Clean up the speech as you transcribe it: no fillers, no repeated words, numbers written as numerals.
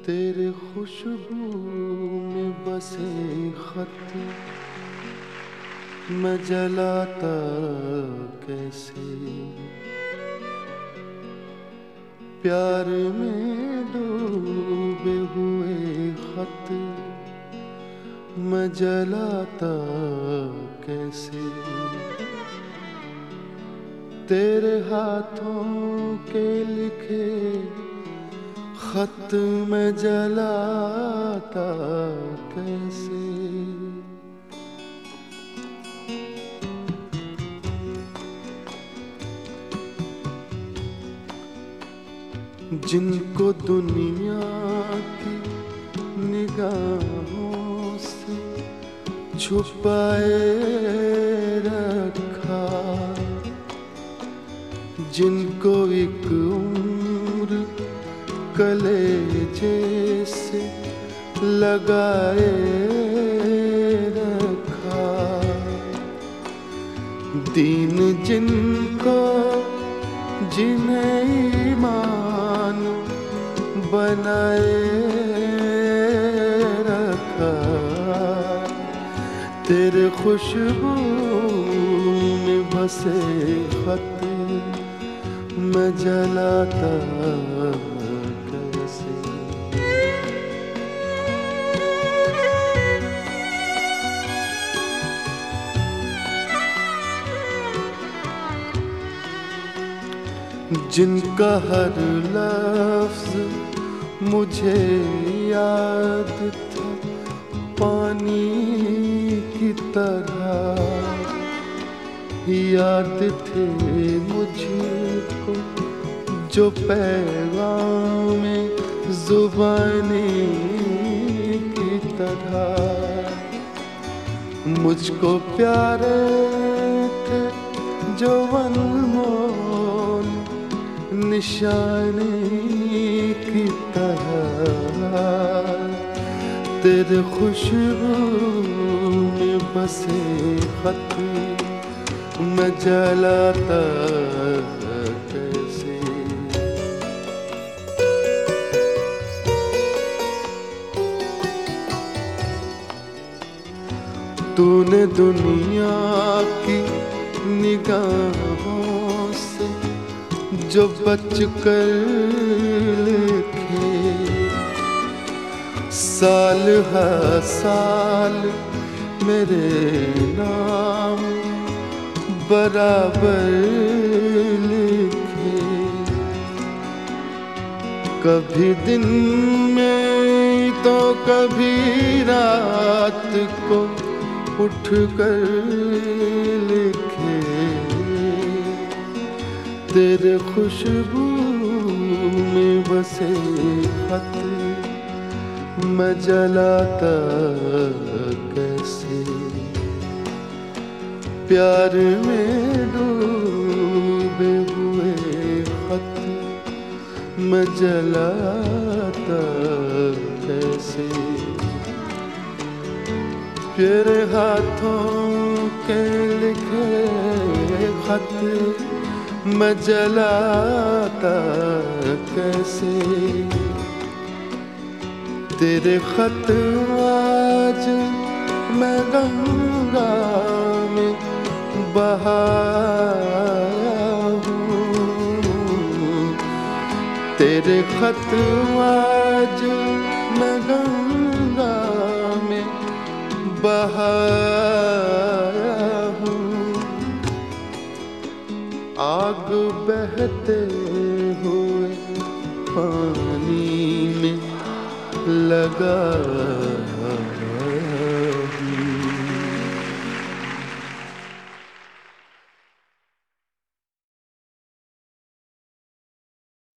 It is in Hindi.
तेरे खुशबू में बसे खत मैं जलाता कैसे, प्यार में डूबे हुए खत मैं जलाता कैसे। तेरे हाथों के लिखे खत मैं जलाता कैसे। जिनको दुनिया की निगाहों से छुपाए रखा, जिनको एक उम्र कलेजे से लगाए रखा, दीन जिनको जिन्हें ईमान बनाए रखा, तेरे खुशबू में बसे खत मैं जलाता कैसे। जिनका हर लफ्ज मुझे याद था पानी की तरह, याद थे मुझको जो पैगाम ज़ुबानी की तरह, मुझको प्यारे थे जो अनमोल निशानी की तरह, तेरे खुशबू में बसे खत मैं जलाता कैसे। तूने दुनिया की निगाहों से जो बच कर लिखे, साल हर साल मेरे नाम बराबर लिखे, कभी दिन में तो कभी रात को उठ कर लिखे, तेरे खुशबू में बसे खत मैं जलाता कैसे। प्यार में डूबे हुए खत मैं जलाता कैसे। तेरे हाथों के लिखे खत मैं जलाता कैसे। तेरे खत आज मैं गंगा में बहाया हूँ, तेरे खत आज मैं गंगा में बहाया हूँ। आग बहते हुए पानी में लगा